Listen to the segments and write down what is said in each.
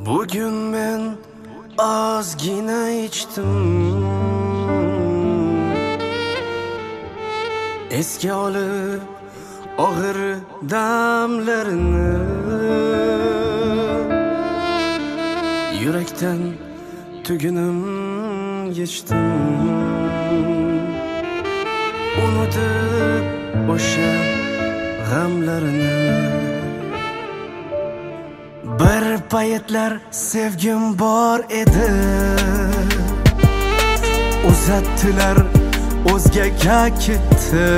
Bugün men ozgina içtim, esga olib og'ir damlarini, yurakdan tugunim yechdim, unutib o'sha g'amlarini. Bir paytlar sevgim bor edi, uzatdilar o'zgaga ketdi.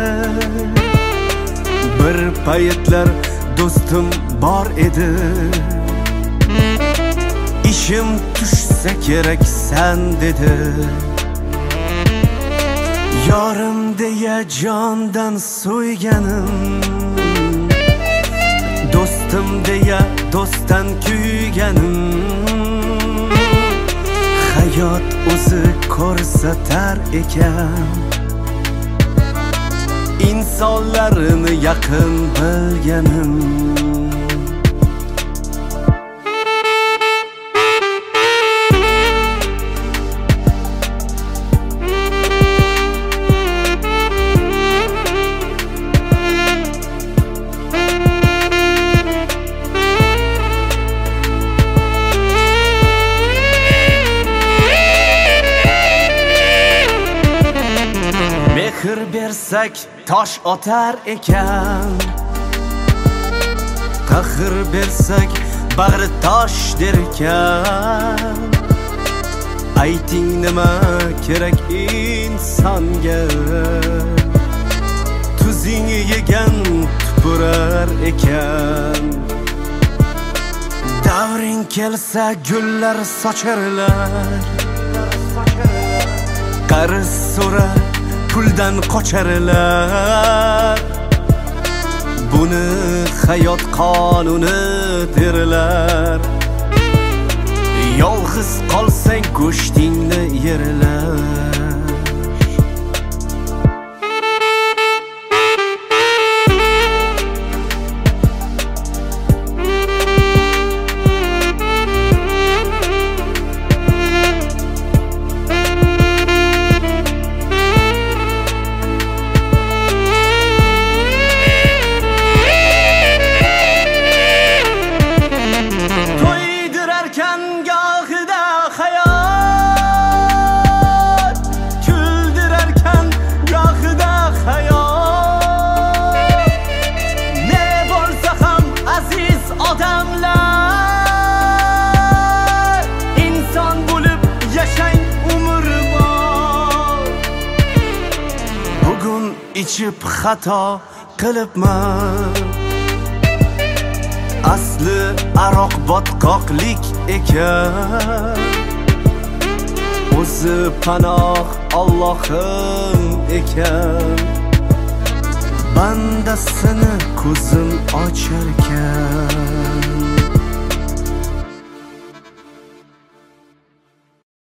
Bir paytlar do'stim bor edi, ishim tushsa kerak san dedi. Yorim deya jondan so'yganim, do'stim deya do'stdan kuyganim, hayot o'zi ko'rsatar ekan insonlarini yaqin bilganim. Mehr bersak tosh otar ekan, qahr bersak bag'ri tosh derkan. Ayting nima kerak insonga, tuzing yegan tupurar ekan. Davring kelsa gullar sochirlar, qarz so'rar puldan qocharlar. Buni hayot qonuni derlar. Yolg'iz qolsang go'shtingni yerlar. İçip xato qilibman, asli aroq botqoqlik ekan. O'zi panoh Allohim ekan, bandasini ko'zim ocharkan.